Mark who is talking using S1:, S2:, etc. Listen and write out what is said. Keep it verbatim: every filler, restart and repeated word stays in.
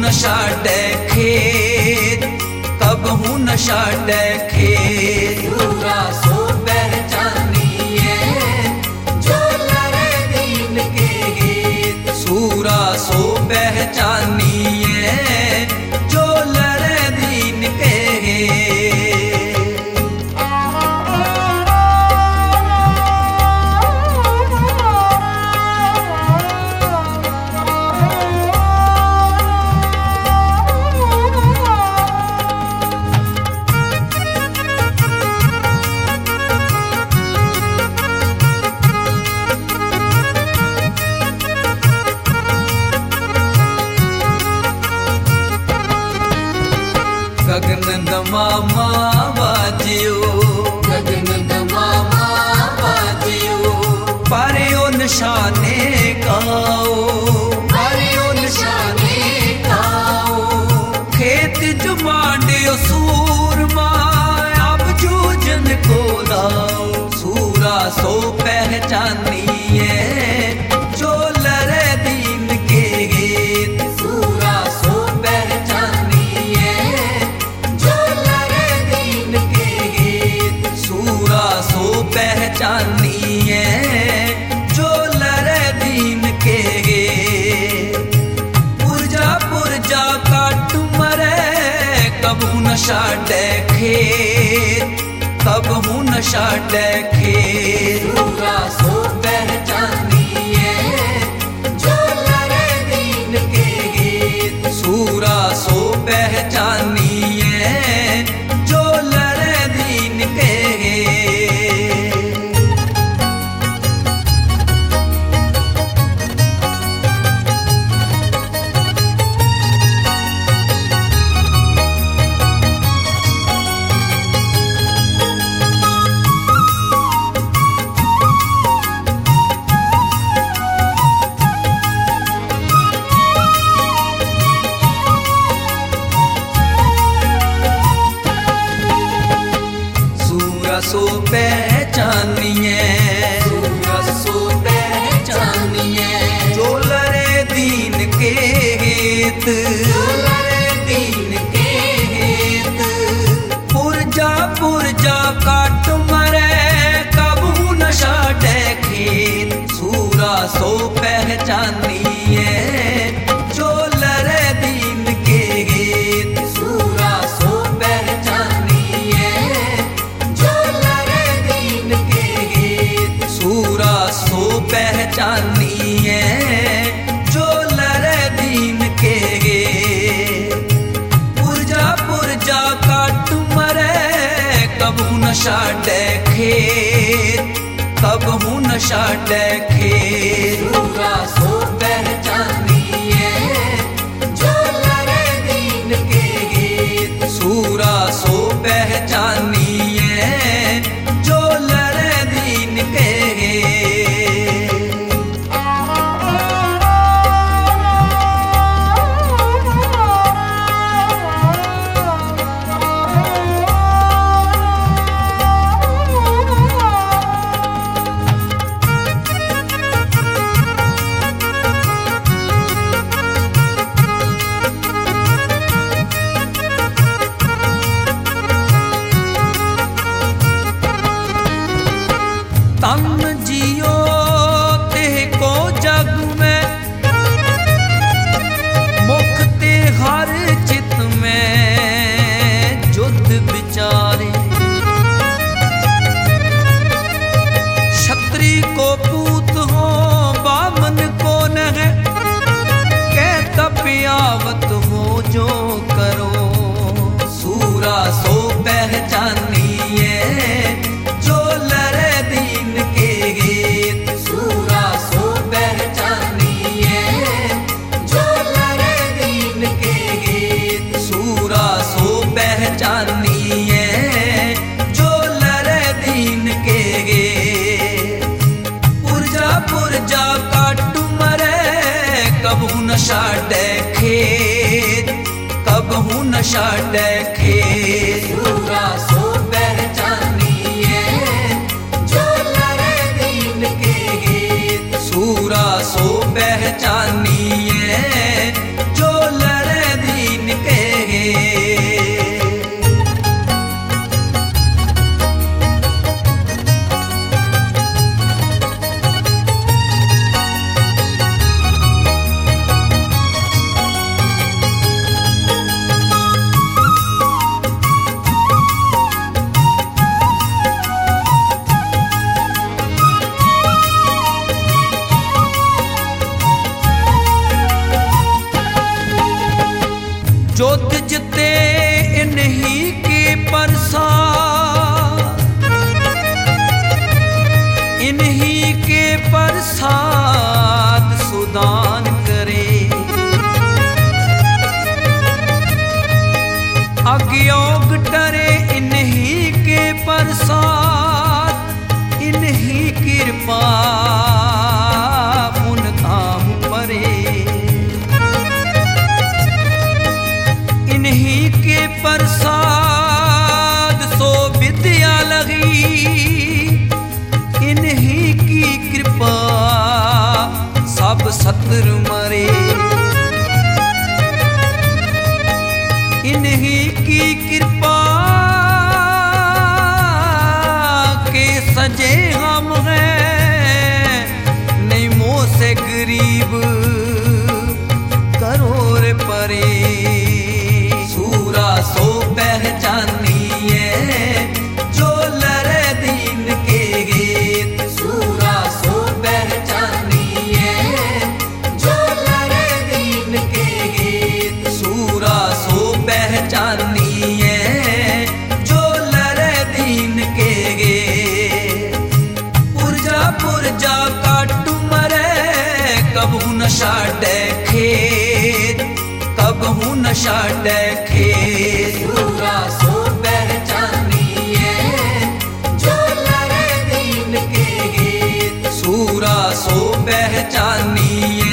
S1: न छाड़े खेत, कबहू न छाड़े खेत।
S2: सूरा सो पहचानिए जो लड़े दीन के गीत।
S1: सूरा सो पहचानिए जो लड़े दीन के गीत। गगन दमामा बाजियो,
S2: गगन दमामा बाजियो।
S1: पारियो निशाने गाओ,
S2: पारियो निशाने गाओ।
S1: खेत जुमांडियो सूरमा अब जूझन को लाओ। सूरा सो पहचानिए जो लड़े दीन के गीत।
S2: सूरा सो पहचानिए जो लड़े दीन के गीत।
S1: सूरा सो पहचानिए जो लड़े दीन के गीत। पुरजा पुरजा काट मरे कबहू न छाड़े खेत, कबहू न छाड़े खेत।
S2: सूरा सो पहचानिए जो लड़े दीन के गीत।
S1: सूरा सो पहचानिए जो लड़े दीन के गीत। सो पहचानिए,
S2: सूरा सो पहचानिए
S1: जो लड़े दीन के गीत।
S2: जो लड़े दीन के गीत।
S1: पुरजा पुरजा काट मरे कबहू न छाड़े खेत। सूरा सो पहचानिए जो लड़े दीन के गीत।
S2: सूरा सो पहचानिए जो लड़े दीन के गीत।
S1: सूरा सो पहचानिए जो लड़े दीन के गीत। पुरजा पुरजा काट मरे कबहू न छाड़े खेत, कबहू न छाड़े खेत।
S2: सूरा सो पहचानिए जो लड़े दीन के गीत।
S1: सूरा सो पहचानिए जो लड़े दीन के गीत। तन जियो ते को जग में, मुख ते हर चित में जुद विचारे। क्षत्रि को पूत हो बामन को नह, कहता पियावत हो जो करो। सूरा सो पहचानिए जो लड़े दीन के गीत।
S2: सूरा सो पहचानिए जो लड़े दीन के गीत।
S1: सूरा सो पहचानिए जो लड़े दीन के गीत। पुरजा पुरजा काट मरे कबहू न छाड़े खेत, कबहू न छाड़े खेत।
S2: सूरा सो पहचानिए जो लड़े दीन के गीत।
S1: सूरा सो पहचानिए जो लड़े इन्हीं के प्रसाद सुदान करे। अज्ञोग डरे इन्हीं के प्रसाद, इन्हीं कृपा पुन धाम परे। इन्हीं के प्रसाद सो विद्या लगी, इन्हीं की कृपा सब सत्र मरे। इन्हीं की कृपा के सजे हम हैं, निमो से गरीब करोड़ परे। सूरा सो पहचानिए जो लरे दीन के गीत, सूरा सो पहचानिए जो लरे दीन के गीत, सूरा सो पहचानिए जो लरे दीन के गीत। पुरजा पुरजा काटू मरे कबहू न छाड़े खेत, कबहू न छाड़े खेत। सूरा सो पहचानिए जो लरे दीन के गीत, सूरा सो पहचानिए